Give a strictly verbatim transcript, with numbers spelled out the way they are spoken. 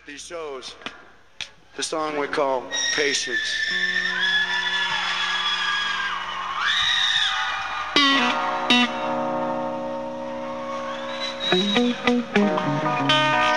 at these shows. The song we call Patience. Thank you.